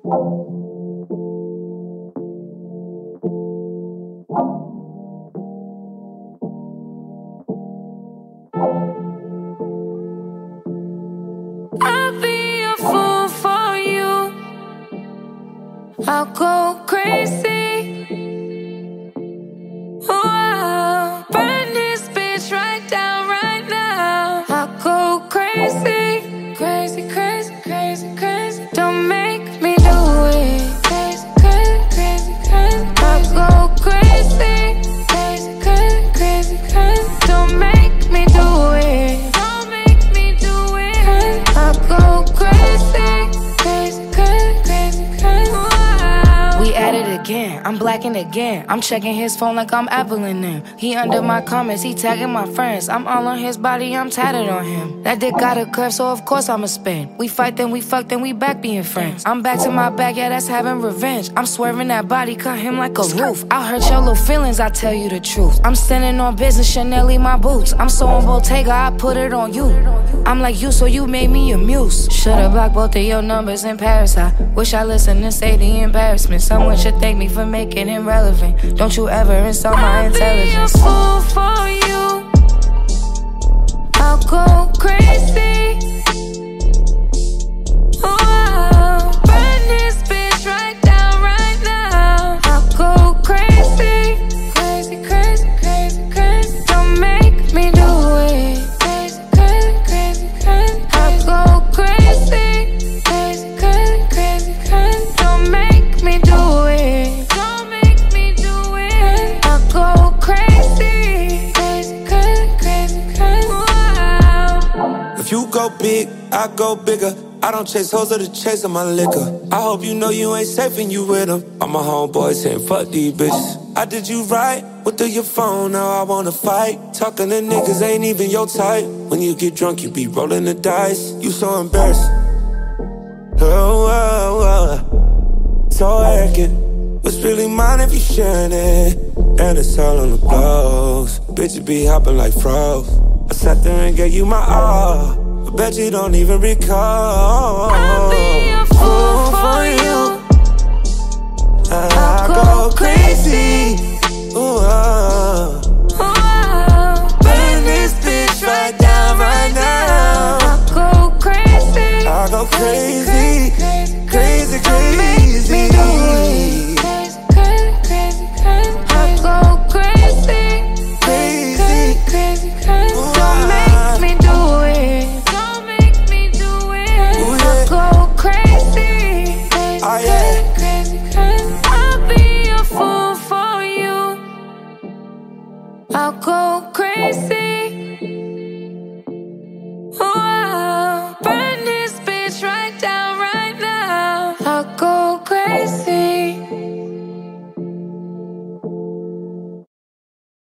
I'll be a fool for you. I'll go crazy. Oh, I'll burn this bitch right down right now. I'll go crazy, crazy, crazy, crazy, crazy. Don't make me do it. Crazy, crazy, crazy, crazy. I'll go crazy, crazy, crazy, crazy, crazy. Don't make me do it. Don't make me do it. I'll go crazy, crazy, crazy, crazy, crazy. Wow. We at it again. I'm blacking again. I'm checking his phone like I'm Appling him. He under my comments, he tagging my friends. I'm all on his body, I'm tatted on him. That dick got a curve, so of course I'ma spin. We fight, then we fuck, then we back being friends. I'm back to my bag, yeah, that's having revenge. I'm swerving that body, cut him like a roof. I'll hurt your little feelings, I tell you the truth. I'm standing on business, Chanel in my boots. I'm so on Bottega, I put it on you. I'm like you, so you made me a muse. Should've blocked both of your numbers in Paris. I wish I listened and say the embarrassment. Someone should thank me for making him relevant. Don't you ever insult my intelligence. I'll be a fool for you. I'll go crazy. Oh, I'll burn this bitch right down right now. I'll go crazy, crazy, crazy, crazy, crazy. Don't make me do it. Crazy, crazy, crazy, crazy. I'll go crazy, crazy, crazy, crazy, crazy. Don't make me do it. Don't make me do it. I'll go crazy, crazy, crazy, crazy, crazy. Wow. If you go big, I go bigger. I don't chase hoes or the chase of my liquor. I hope you know you ain't safe when you with them. All my homeboys saying fuck these bitches. I did you right, what through your phone, now I wanna fight. Talking to niggas ain't even your type. When you get drunk, you be rolling the dice. You so embarrassed. Oh, oh, oh. So arrogant. What's really mine if you sharing it? And it's all on the blows. Bitches be hopping like frogs. I sat there and gave you my all. I bet you don't even recall. I'll be a fool for you. I go crazy. Ooh, Burn this bitch right down right now. I'll go crazy. I go crazy, crazy, Don't make me do it. crazy. Crazy, crazy, crazy. I'll go crazy, crazy, crazy, crazy. Don't make me do it. Don't make me do it. Ooh, I'll yeah. go crazy, crazy, Oh, yeah. crazy, crazy. I'll be a fool for you. I'll go crazy. Oh, I'll burn this bitch right down right now. I'll go crazy.